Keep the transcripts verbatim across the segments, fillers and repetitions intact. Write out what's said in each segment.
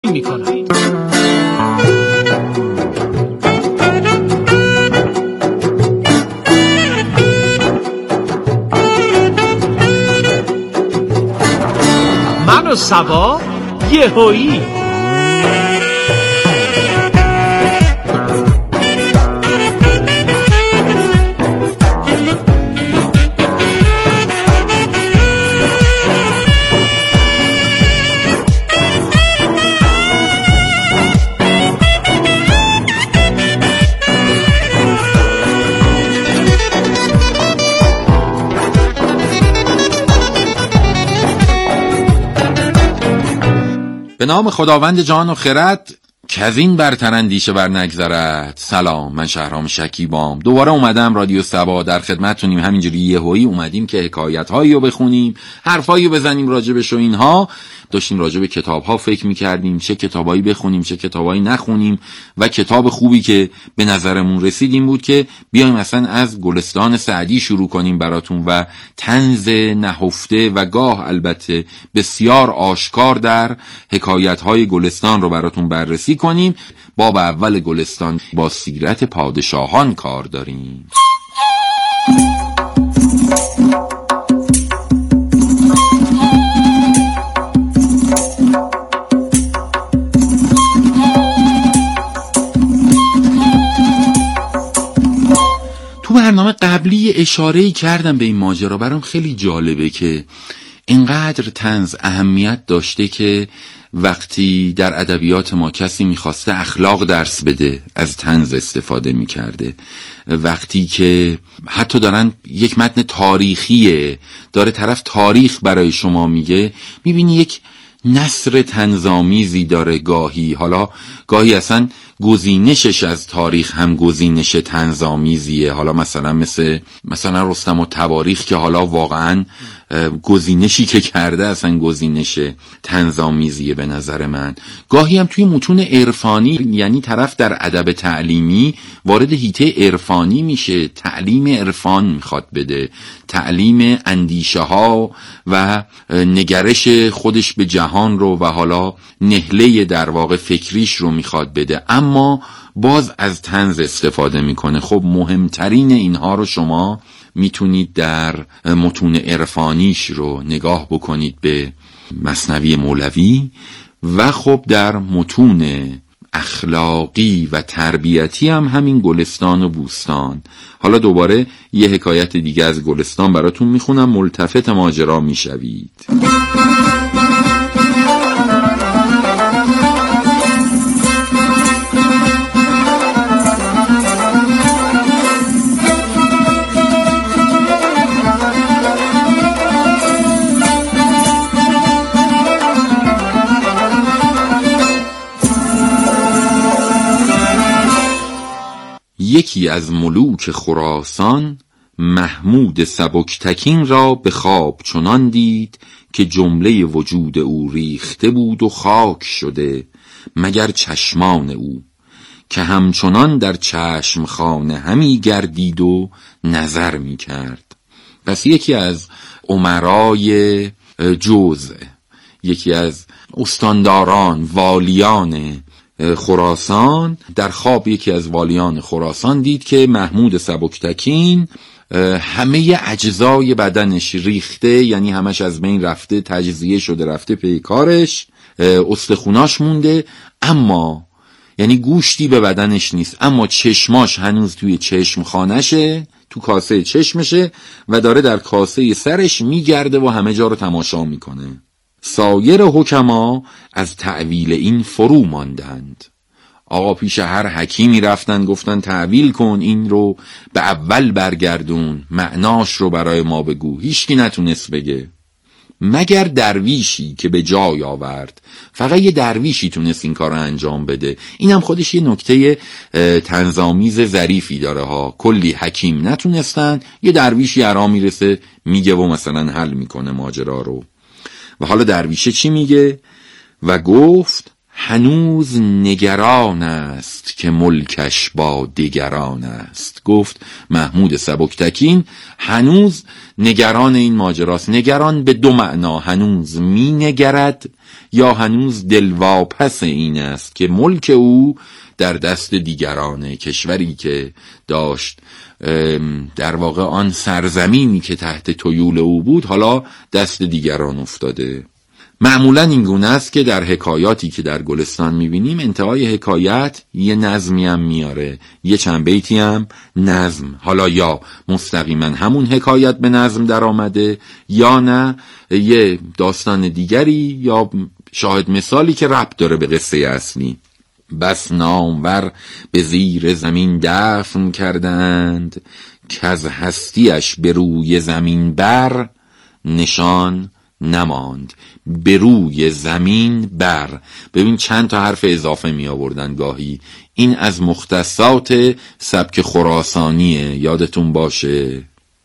تقدیم میکنم. من و سبا یهویی. به نام خداوند جان و خرد که از این برتر اندیشه بر نگذرد. سلام، من شهرام شکیبام. دوباره اومدم رادیو سبا در خدمتتونیم. همینجوری یهویی اومدیم که حکایت هایی رو بخونیم، حرفایی رو بزنیم راجبش و اینها. داشتیم راجب کتاب ها فکر میکردیم، چه کتابایی بخونیم چه کتابایی نخونیم، و کتاب خوبی که به نظرمون رسید این بود که بیایم اصلا از گلستان سعدی شروع کنیم براتون و طنز نهفته و گاه البته بسیار آشکار در حکایت های گلستان رو براتون بررسی کنیم. باب اول گلستان با سیرت پادشاهان کار داریم. تو برنامه قبلی اشاره‌ای کردم به این ماجرا. برام خیلی جالبه که اینقدر طنز اهمیت داشته که وقتی در ادبیات ما کسی میخواسته اخلاق درس بده از طنز استفاده میکرده. وقتی که حتی دارن یک متن تاریخیه، داره طرف تاریخ برای شما میگه، میبینی یک نثر طنزآمیزی داره. گاهی حالا گاهی اصلا گزینشش از تاریخ هم گزینش طنزآمیزیه. حالا مثلا مثل مثلا رستم و تواریخ که حالا واقعا گزینشی که کرده اصلا گزینش طنزآمیزیه به نظر من. گاهی هم توی متون عرفانی، یعنی طرف در ادب تعلیمی وارد حیطه عرفانی میشه، تعلیم عرفان میخواد بده، تعلیم اندیشه ها و نگرش خودش به جهان رو و حالا نهله در واقع فکریش رو میخواد بده، اما باز از طنز استفاده میکنه. خب مهمترین اینها رو شما میتونید در متون عرفانیش رو نگاه بکنید به مثنوی مولوی، و خب در متون اخلاقی و تربیتی هم همین گلستان و بوستان. حالا دوباره یه حکایت دیگه از گلستان براتون میخونم، ملتفت ماجرا میشوید. یکی از ملوک خراسان محمود سبکتکین را به خواب چنان دید که جمله وجود او ریخته بود و خاک شده مگر چشمان او، که همچنان در چشم خانه همی گردید و نظر می کرد. پس یکی از امرای جوز، یکی از استانداران والیان خراسان، در خواب یکی از والیان خراسان دید که محمود سبکتکین همه اجزای بدنش ریخته، یعنی همش از بین رفته، تجزیه شده رفته پی کارش، استخوناش مونده، اما یعنی گوشتی به بدنش نیست، اما چشماش هنوز توی چشم خانشه، تو کاسه چشمشه و داره در کاسه سرش میگرده و همه جا رو تماشا میکنه. سایر حکما از تعویل این فرو ماندند. آقا پیش هر حکیمی رفتن گفتن تعویل کن، این رو به اول برگردون، معناش رو برای ما بگو. هیچکی نتونست بگه مگر درویشی که به جای آورد. فقط یه درویشی تونست این کار رو انجام بده. اینم خودش یه نکته طنزآمیز ظریفی داره ها. کلی حکیم نتونستن، یه درویشی ارا میرسه میگه و مثلا حل میکنه ماجرا رو. و حالا درویشه چی میگه؟ و گفت هنوز نگران است که ملکش با دگران است. گفت محمود سبکتکین هنوز نگران این ماجراست. نگران به دو معنا، هنوز می نگرد یا هنوز دلواپس این است که ملک او در دست دیگرانه؟ کشوری که داشت در واقع آن سرزمینی که تحت طیول او بود حالا دست دیگران افتاده. معمولا این گونه است که در حکایاتی که در گلستان میبینیم انتهای حکایت یه نظمی هم میاره، یه چند بیتی هم نظم، حالا یا مستقیما همون حکایت به نظم در آمده یا نه یه داستان دیگری یا شاهد مثالی که ربط داره به قصه اصلی. بس نامور به زیر زمین دفن کردند که از هستیش به روی زمین بر نشان نماند. به روی زمین بر، ببین چند تا حرف اضافه می آوردن گاهی. این از مختصات سبک خراسانیه، یادتون باشه.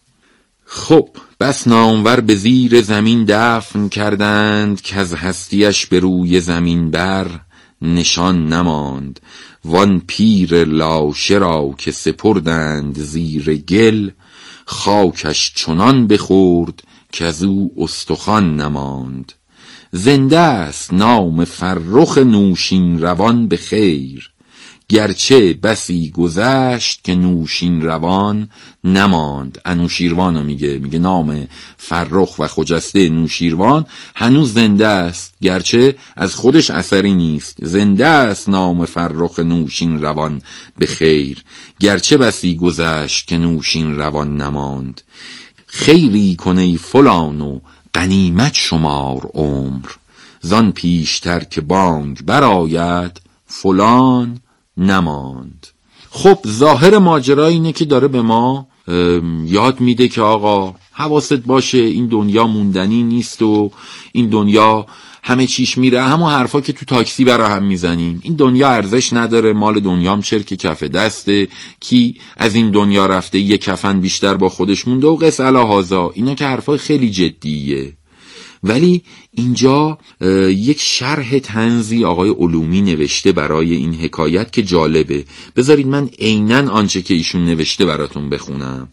خب بس نامور به زیر زمین دفن کردند که از هستیش به روی زمین بر نشان نماند. وان پیر لاشه را که سپردند زیر گل خاکش چنان بخورد که از او استخوان نماند. زنده است نام فرخ نوشین روان به خیر گرچه بسی گذشت که نوشین روان نماند. انوشیروانو میگه میگه نام فرخ و خجسته نوشیروان هنوز زنده است گرچه از خودش اثری نیست. زنده است نام فرخ نوشین روان به خیر گرچه بسی گذشت که نوشین روان نماند. خیری کنی فلان و غنیمت شمار عمر زان پیشتر که بانگ برآید فلان نماند. خب ظاهر ماجرا اینه که داره به ما یاد میده که آقا حواست باشه این دنیا موندنی نیست و این دنیا همه چیش میره، همون حرفا که تو تاکسی برا هم میزنیم. این دنیا ارزش نداره، مال دنیام چرک کف دسته، کی از این دنیا رفته یه کفن بیشتر با خودش مونده و قص الهازا. اینا که حرفای خیلی جدیه. ولی اینجا یک شرح طنزی آقای علومی نوشته برای این حکایت که جالبه. بذارید من عیناً آنچه که ایشون نوشته براتون بخونم.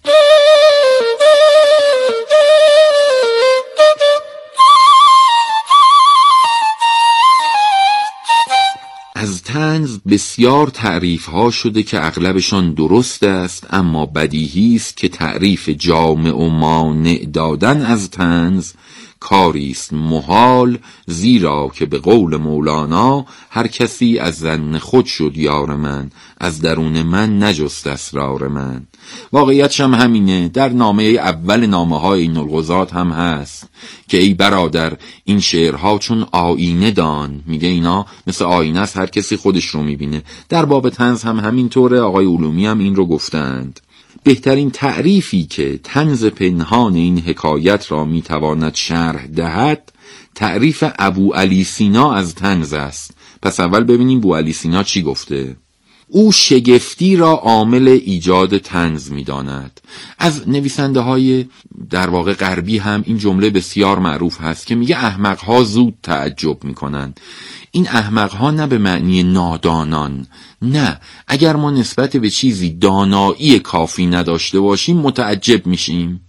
از طنز بسیار تعریف ها شده که اغلبشان درست است، اما بدیهی است که تعریف جامع و مانع دادن از طنز کاری است محال، زیرا که به قول مولانا هر کسی از ظن خود شد یار من، از درون من نجست اسرار من. واقعیتش هم همینه. در نامه اول نامه های این الغزات هم هست که ای برادر این شعرها چون آینه دان. میگه اینا مثل آینه است، هر کسی خودش رو میبینه. در باب طنز هم همینطوره، آقای علومی هم این رو گفتند. بهترین تعریفی که طنز پنهان این حکایت را میتواند شرح دهد تعریف ابو علی سینا از طنز است. پس اول ببینیم ابو علی سینا چی گفته. او شگفتی را عامل ایجاد طنز می‌داند. از نویسنده های در واقع غربی هم این جمله بسیار معروف هست که میگه احمق‌ها زود تعجب می‌کنند. این احمق‌ها نه به معنی نادانان، نه، اگر ما نسبت به چیزی دانایی کافی نداشته باشیم متعجب میشیم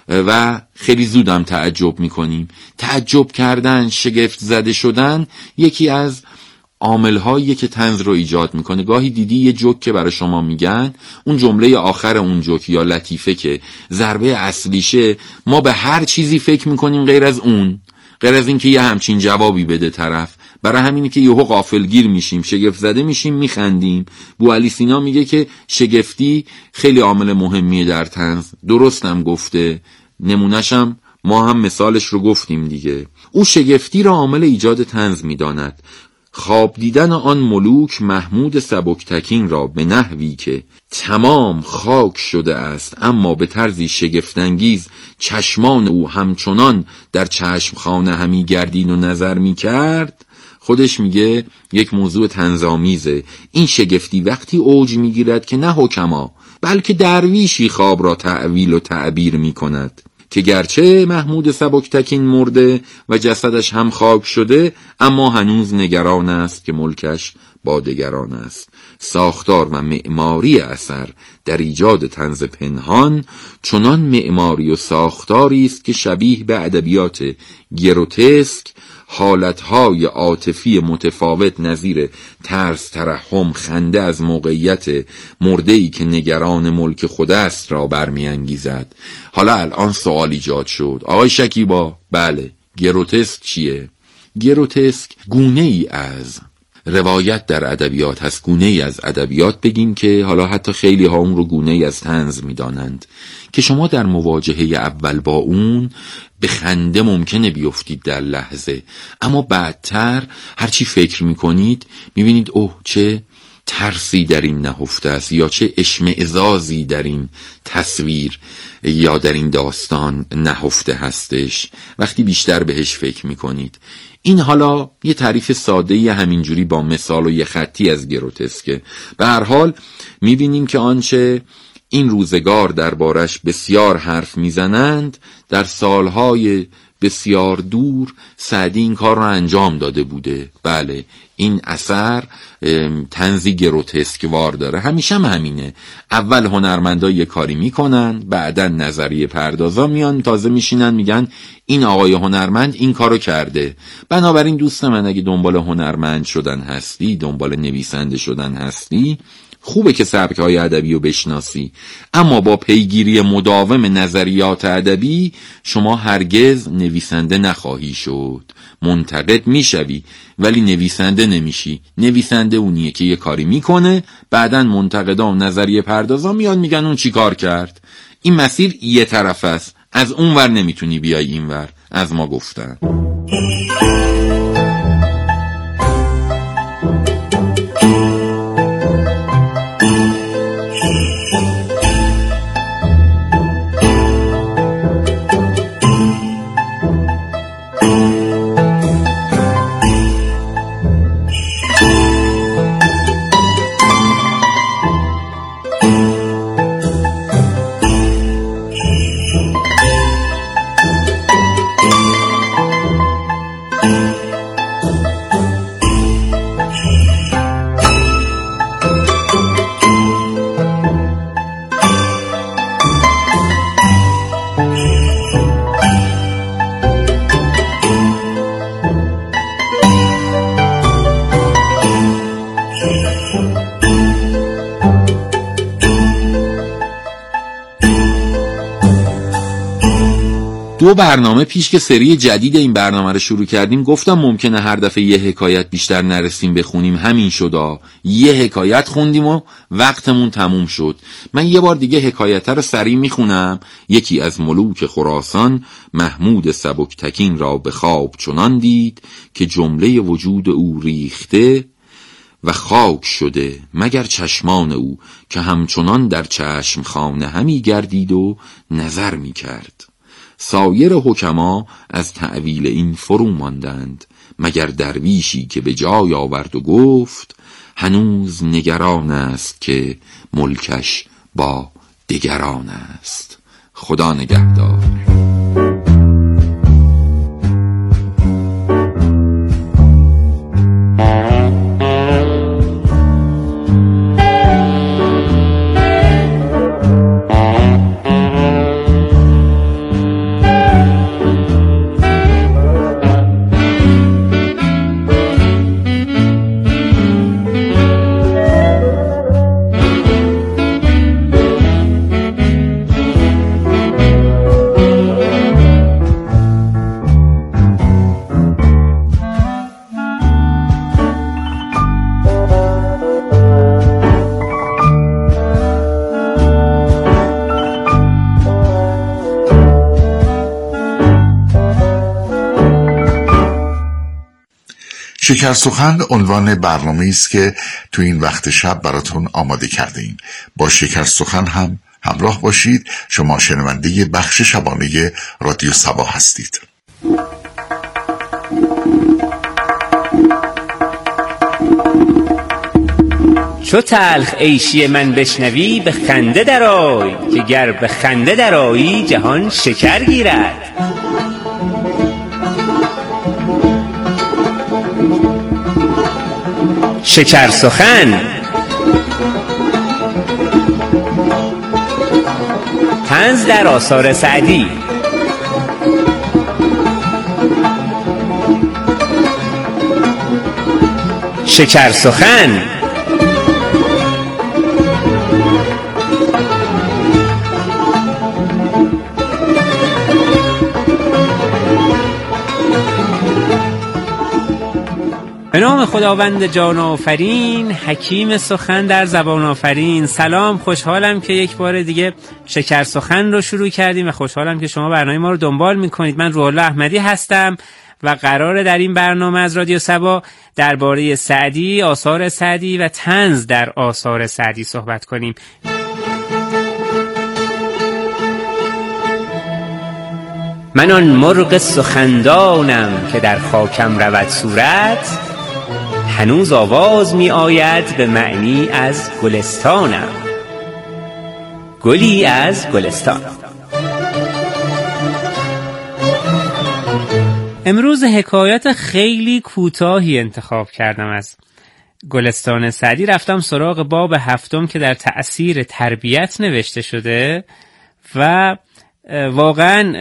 و خیلی زودم تعجب میکنیم. تعجب کردن، شگفت زده شدن یکی از عامل‌هایی که طنز رو ایجاد میکنه. گاهی دیدی یه جوک که برای شما میگن، اون جمله آخر اون جوک یا لطیفه که ضربه اصلیشه، ما به هر چیزی فکر میکنیم غیر از اون، غیر از این که یه همچین جوابی بده طرف. برای همینه که یهو غافلگیر میشیم، شگفت زده میشیم، میخندیم. ابو علی سینا میگه که شگفتی خیلی عامل مهمیه در طنز. درستم گفته، نمونه‌شم ما هم مثالش رو گفتیم دیگه. او شگفتی را عامل ایجاد طنز میداند. خواب دیدن آن ملوک محمود سبکتکین را به نحوی که تمام خاک شده است اما به طرزی شگفت‌انگیز چشمان او همچنان در چشمخانه همی گردید و نظر می کرد، خودش میگه یک موضوع طنزآمیزه. این شگفتی وقتی اوج میگیرد که نه حکما بلکه درویشی خواب را تعویل و تعبیر می کند که گرچه محمود سبکتکین مرده و جسدش هم خاک شده، اما هنوز نگران است که ملکش با دگران است. ساختار و معماری اثر در ایجاد طنز پنهان چنان معماری و ساختاری است که شبیه به ادبیات گروتسک، حالتهای عاطفی متفاوت نظیر ترس، ترحم، خنده از موقعیت مرده‌ای که نگران ملک خود است را برمی‌انگیزد. حالا الان سوال ایجاد شد، آقای شکیبا، بله، گروتسک چیه؟ گروتسک گونه ای از روایت در ادبیات هست، گونه ای از ادبیات بگیم که حالا حتی خیلی ها اون رو گونه ای از طنز میدانند، که شما در مواجهه اول با اون به خنده ممکنه بیفتید در لحظه، اما بعدتر هرچی فکر میکنید میبینید اوه چه ترسی در این نهفته است، یا چه اشمئزازی در این تصویر یا در این داستان نهفته هستش وقتی بیشتر بهش فکر میکنید. این حالا یه تعریف ساده‌ای همینجوری با مثال و یه خطی از گروتسکه. به هر حال میبینیم که آنچه این روزگار دربارش بسیار حرف میزنند، در سالهای بسیار دور سعدی این کار را انجام داده بوده. بله، این اثر طنزی گروتسک وار داره. همیشه هم همینه، اول هنرمندا یه کاری میکنن، بعدا نظریه پردازا میان تازه میشینن میگن این آقای هنرمند این کارو کرده. بنابراین دوست من اگه دنبال هنرمند شدن هستی، دنبال نویسنده شدن هستی، خوبه که سبک‌های ادبی رو بشناسی، اما با پیگیری مداوم نظریات ادبی شما هرگز نویسنده نخواهی شد. منتقد میشوی ولی نویسنده نمیشی. نویسنده اونیه که یه کاری میکنه، بعدن منتقدا و نظریه پردازا میان میگن اون چی کار کرد. این مسیر یه طرف است، از اون ور نمیتونی بیای این ور، از ما گفتن. دو برنامه پیش که سری جدید این برنامه رو شروع کردیم گفتم ممکنه هر دفعه یه حکایت بیشتر نرسیم بخونیم. همین شد، یه حکایت خوندیم و وقتمون تموم شد. من یه بار دیگه حکایت رو سریع میخونم. یکی از ملوک خراسان محمود سبکتکین را به خواب چنان دید که جمله وجود او ریخته و خاک شده مگر چشمان او که همچنان در چشم خانه همی گردید و نظر می کرد. سایر حکما از تأویل این فرو ماندند مگر درویشی که به جای آورد و گفت هنوز نگران است که ملکش با دگران است. خدا نگهدار. شکر سخن عنوان برنامه‌ای است که تو این وقت شب براتون آماده کرده ایم. با شکر سخن هم همراه باشید. شما شنونده بخش شبانه رادیو صبا هستید. چو تلخ عیشی من بشنوی به خنده درآی، که گر به خنده درآیی جهان شکر گیرد. شکر سخن، طنز در آثار سعدی. شکر سخن. به نام خداوند جان آفرین، حکیم سخن در زبان آفرین. سلام، خوشحالم که یک بار دیگه شکر سخن رو شروع کردیم و خوشحالم که شما برنامه ما رو دنبال میکنید. من روح‌الله احمدی هستم و قراره در این برنامه از رادیو سبا درباره سعدی، آثار سعدی و طنز در آثار سعدی صحبت کنیم. من آن مرغ سخندانم که در خاکم رود صورت، هنوز آواز می آید به معنی از گلستانم، گلی از گلستان. امروز حکایت خیلی کوتاهی انتخاب کردم از گلستان سعدی. رفتم سراغ باب هفتم که در تأثیر تربیت نوشته شده و واقعا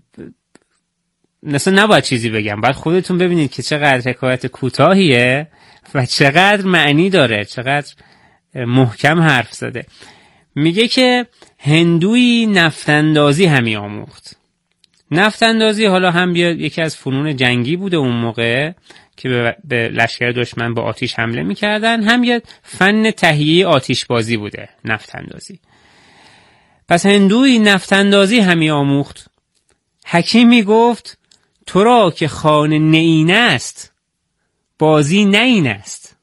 مثلا نباید چیزی بگم، باید خودتون ببینید که چقدر حکایت کوتاهیه و چقدر معنی داره، چقدر محکم حرف زده. میگه که هندوی نفتندازی همی آموخت. نفتندازی حالا هم یکی از فنون جنگی بوده اون موقع که به لشکر دشمن با آتیش حمله میکردن، هم یه فن تهیه آتیش بازی بوده نفتندازی. پس هندوی نفتندازی همی آموخت. حکیمی گفت تو را که خانه نئین است، بازی نئین است.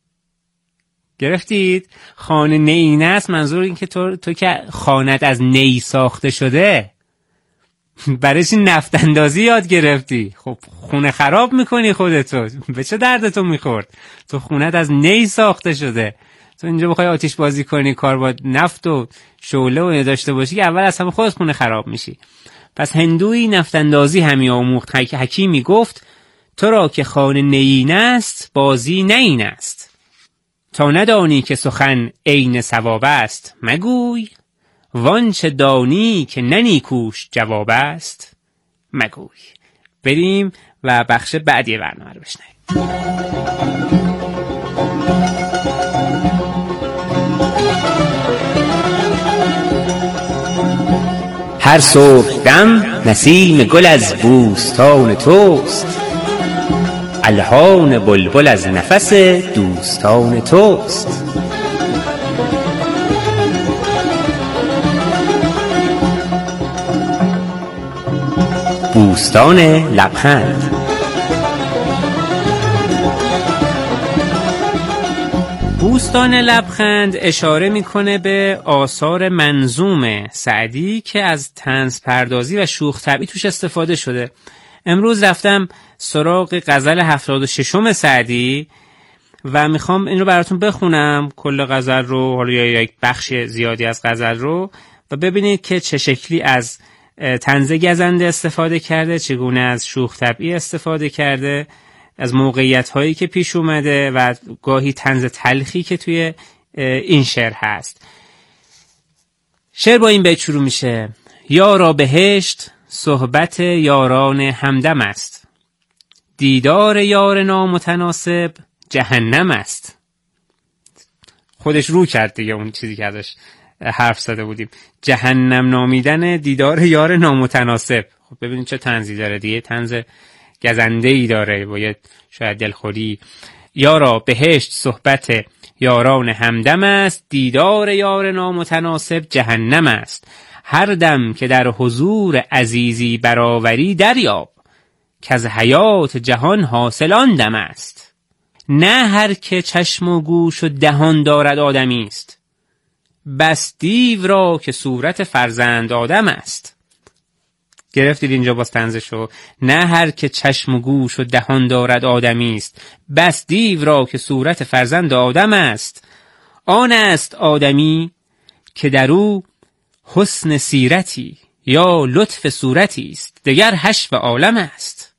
گرفتید؟ خانه نئین است منظور این که تو, تو که خانت از نی ساخته شده، برای چی نفتندازی یاد گرفتی؟ خب خونه خراب میکنی خودتو، به چه دردتو میخورد؟ تو خونت از نی ساخته شده، تو اینجا بخوای آتیش بازی کنی، کار با نفت و شعله و داشته باشی که اول از همه خودت خونه خراب میشی. پس هندوی نفتندازی همی آموخت. حکیمی گفت تو را که خانه نئین است، بازی نئین است. تا ندانی که سخن عین صواب است، مگوی. وانچه دانی که ننیکوش جواب است، مگوی. بریم و بخش بعدی برنامه رو بشنویم. هر صبح دم نسیم گل از بوستان توست، الحان بلبل از نفس دوستان توست. بوستان لبخند. بوستان لبخند اشاره میکنه به آثار منظوم سعدی که از طنز پردازی و شوخ طبعی توش استفاده شده. امروز رفتم سراغ غزل هفتاد و ششم سعدی و میخوام این رو براتون بخونم، کل غزل رو، حالا یا یک بخش زیادی از غزل رو، و ببینید که چه شکلی از طنز گزنده استفاده کرده، چگونه از شوخ طبعی استفاده کرده، از موقعیت هایی که پیش اومده و گاهی طنز تلخی که توی این شعر هست. شعر با این بیت شروع میشه: یارا بهشت صحبت یاران همدم است، دیدار یار نامتناسب جهنم است. خودش رو کرد دیگه اون چیزی که ازش حرف زده بودیم، جهنم نامیدن دیدار یار نامتناسب. خب ببینید چه طنزی داره دیگه، طنز گزنده ای داره با یه شاید دلخوری. یارا بهشت صحبت یاران همدم است، دیدار یار نامتناسب جهنم است. هر دم که در حضور عزیزی برآوری دریاب، که از حیات جهان حاصل آن دم است. نه هر که چشم و گوش و دهان دارد آدمی است، بس دیو را که صورت فرزند آدم است. گرفتید اینجا باز طنزشو؟ نه هر که چشم و گوش و دهان دارد آدمی است، بس دیو را که صورت فرزند آدم است. آن است آدمی که در او حسن سیرتی یا لطف صورتی است، دگر حشو عالم است.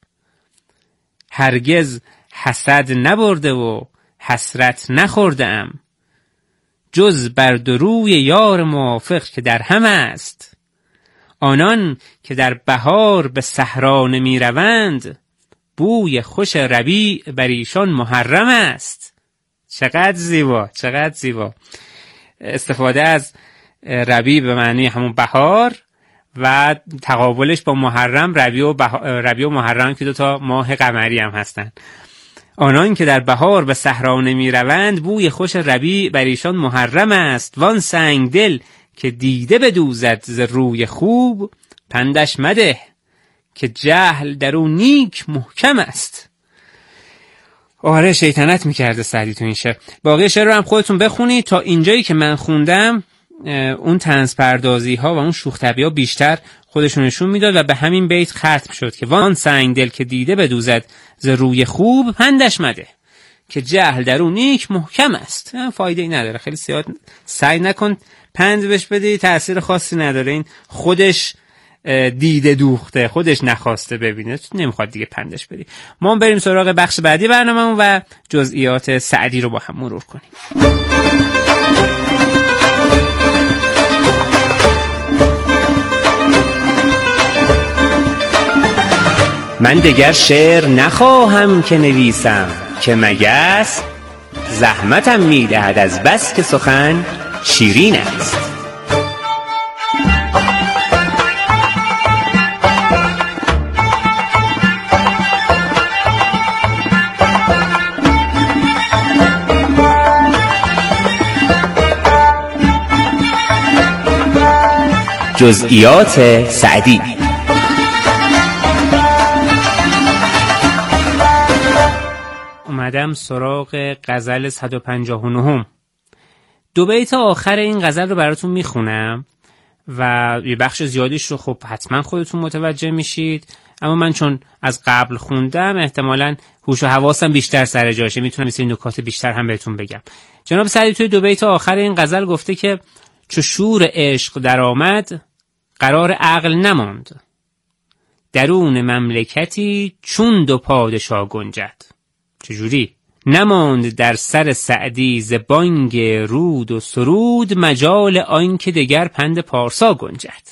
هرگز حسد نبرده و حسرت نخورده ام، جز بر دروی یار موافق که در هم است. آنان که در بهار به صحرا نمی روند، بوی خوش ربیع بر ایشان محرم است. چقدر زیبا، چقدر زیبا. استفاده از ربیع به معنی همون بهار و تقابلش با محرم، ربیع و, بها... ربیع و محرم که دو تا ماه قمری هم هستن. آنان که در بهار به صحرا نمی روند، بوی خوش ربیع بر ایشان محرم است. وان سنگ دل که دیده بدوزد ز روی خوب، پندش مده که جهل در اون نیک محکم است. آره شیطنت میکرده سعدی تو این شعر. باقی شعر رو هم خودتون بخونید. تا اینجایی که من خوندم اون طنز پردازی ها و اون شوخ طبعی ها بیشتر خودشون نشون میداد و به همین بیت ختم شد که وان سنگ دل که دیده بدوزد ز روی خوب، پندش مده که جهل در اون نیک محکم است. فایده ای نداره، خیلی زیاد سعی نکن پند بهش بدی، تأثیر خاصی نداره. این خودش دیده دوخته، خودش نخواسته ببینه، نمیخواد دیگه پندش بدی. ما بریم سراغ بخش بعدی برنامه‌مون و جزئیات سعدی رو با هم مرور کنیم. من دگر شعر نخواهم که نویسم، که مگس زحمتم میدهد از بس که سخن شیرین است. جزئیات سعدی. اومدم سراغ غزل صد و پنجاه و نه. دو بیت آخر این غزل رو براتون میخونم و یه بخش زیادیش رو خب حتما خودتون متوجه میشید، اما من چون از قبل خوندم احتمالاً هوش و حواسم بیشتر سر جاشه، میتونم این نکات بیشتر هم بهتون بگم. جناب سعدی توی دو بیت آخر این غزل گفته که چو شور عشق در آمد، قرار عقل نماند. درون مملکتی چون دو پادشاه گنجد. چجوری؟ نماند در سر سعدی ز بانگ رود و سرود، مجال آن که دگر پند پارسا گنجد.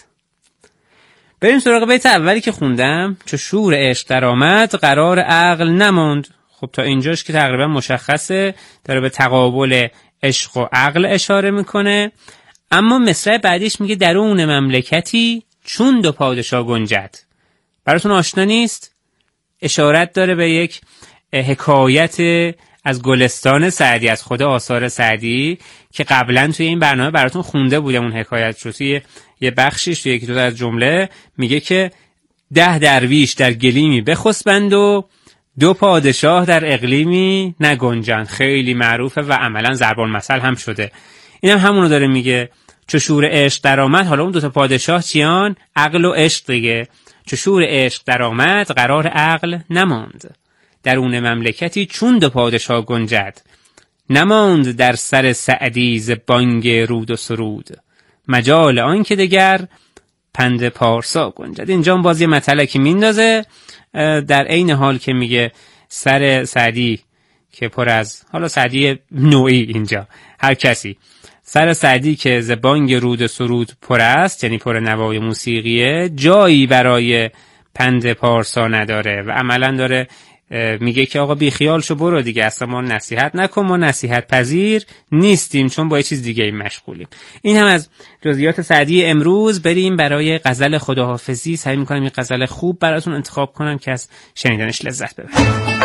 بریم سراغ بیت اولی که خوندم. چو شور عشق در آمد، قرار عقل نماند. خب تا اینجاش که تقریبا مشخصه، داره به تقابل عشق و عقل اشاره میکنه. اما مصرع بعدیش میگه درون مملکتی چون دو پادشاه گنجد. براتون آشنا نیست؟ اشارت داره به یک حکایت از گلستان سعدی، از خود آثار سعدی که قبلا توی این برنامه براتون خونده بودم. اون حکایت رو توی یه بخشیش، توی یکی دو از جمله میگه که ده درویش در گلیمی بخسبند و دو پادشاه در اقلیمی نگنجند. خیلی معروفه و عملا ضرب المثل هم شده. اینم هم همونو داره میگه. چو شور عشق در آمد، حالا اون دو تا پادشاه چیان؟ عقل و عشق دیگه. چو شور عشق در آمد، قرار عقل نماند. درون مملکتی چون دو پادشاه گنجد. نماند در سر سعدی ز بانگ رود و سرود، مجال آن که دگر پند پارسا گنجد. اینجا باز یه مطلقی میندازه در عین حال که میگه سر سعدی که پر از، حالا سعدی نوعی، اینجا هر کسی، سر سعدی که ز بانگ رود و سرود پر است، یعنی پر نوای موسیقیه، جایی برای پند پارسا نداره و عملا داره میگه که آقا بی خیال شو برو دیگه، اصلا ما نصیحت نکن، ما نصیحت پذیر نیستیم چون با یه چیز دیگه مشغولیم. این هم از جزئیات سعدی امروز. بریم برای غزل خداحافظی. سعی میکنم این غزل خوب براتون انتخاب کنم که از شنیدنش لذت ببرید.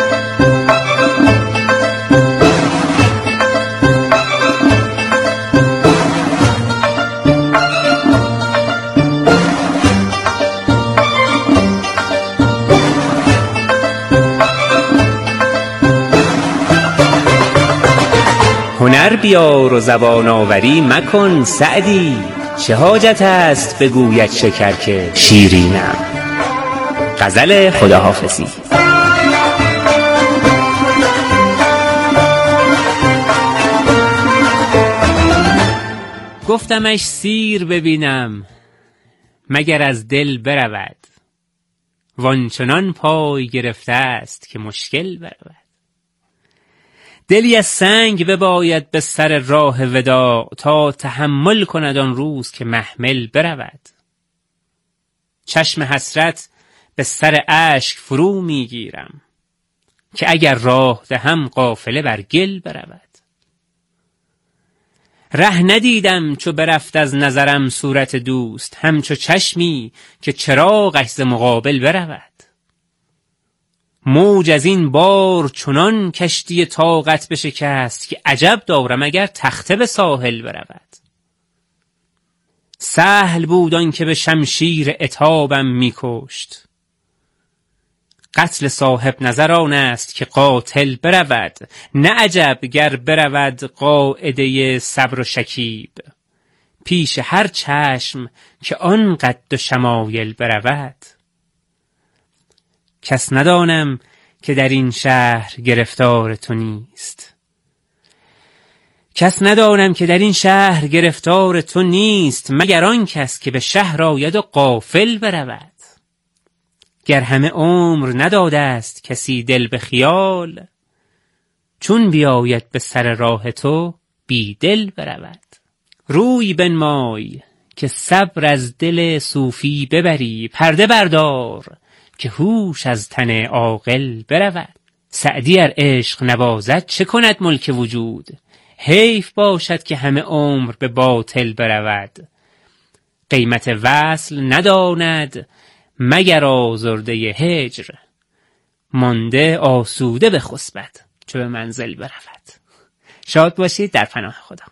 هنر بیار و زبان آوری مکن سعدی، چه حاجت است بگوید شکر که شیرینم. غزل خداحافظی. گفتمش سیر ببینم مگر از دل برود، وانچنان پای گرفته است که مشکل برود. دلی از سنگ بباید به سر راه وداع، تا تحمل کند آن روز که محمل برود. چشم حسرت به سر اشک فرو میگیرم، که اگر راه دهم قافله بر گل برود. ره ندیدم چو برفت از نظرم صورت دوست، همچو چشمی که چراغش ز مقابل برود. موج از این بار چنان کشتی طاقت بشکست، که عجب دارم اگر تخته به ساحل برود. سهل بود آن که به شمشیر عتابم میکشت، قتل صاحب نظر آن است که قاتل برود. نه عجب گر برود قاعده صبر و شکیب، پیش هر چشم که آن قد و شمایل برود. کس ندانم که در این شهر گرفتار تو نیست، کس ندانم که در این شهر گرفتار تو نیست، مگر آن کس که به شهر آید و غافل برود. گر همه عمر نداده است کسی دل به خیال، چون بیاید به سر راه تو بی دل برود. روی بنمای که صبر از دل صوفی ببری، پرده بردار که هوش از تن عاقل برود. سعدی ار عشق نوازد چه کند ملک وجود، حیف باشد که همه عمر به باطل برود. قیمت وصل نداند مگر آزرده هجر، مانده آسوده به خسبد چو به منزل برود. شاد باشید در پناه خدا.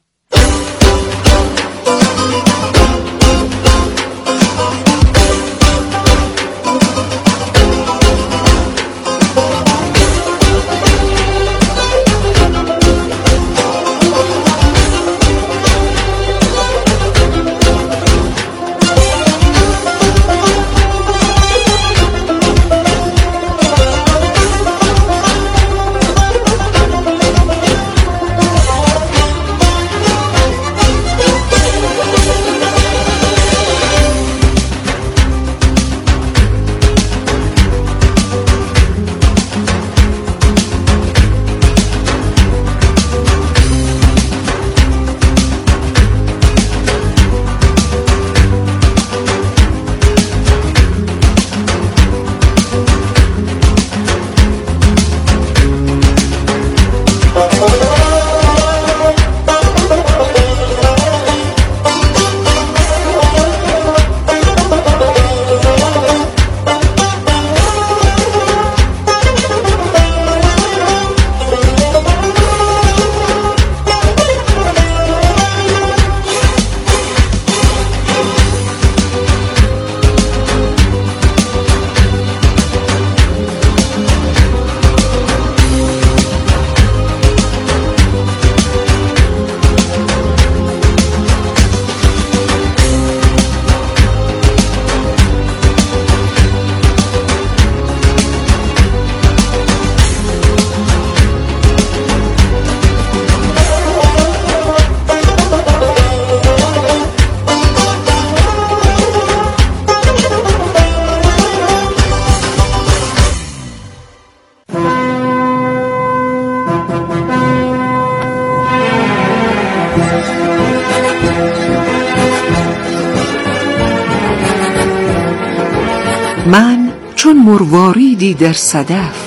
من چون مرواریدی در صدف،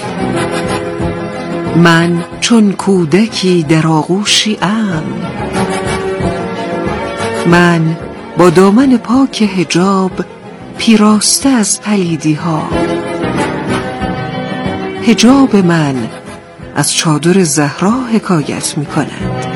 من چون کودکی در آغوشی امن، من با دامن پاک حجاب پیراسته از پلیدی ها. حجاب من از چادر زهرا حکایت می کند،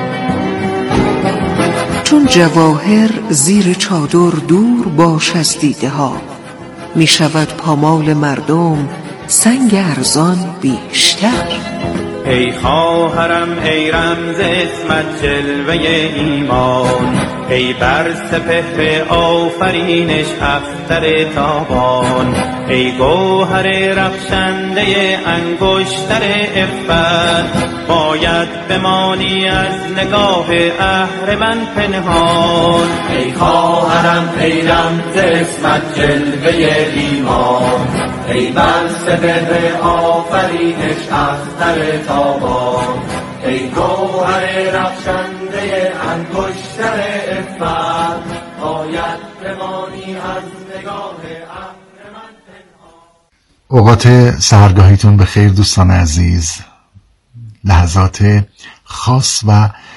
چون جواهر زیر چادر دور باش از دیده ها، می شود پامال مردم سنگ ارزان بیشتر. ای خواهرم ای رمز عصمت جلوه ایمان، ای بر سپهر آفرینش اختر تابان، ای گوهر رخشنده انگشتر عفت، باید بمانی از نگاه اهرمن پنهان. ای خواهرم ای رمز عصمت جلوه ایمان، ای بر سپهر آفرینش اختر تابان، ای گوهر رخشنده انگشتر عفت، باید بمانی از نگاه اهرمن پنهان. اوقات سحرگاهیتون به خیر دوستان عزیز. لحظات خاص و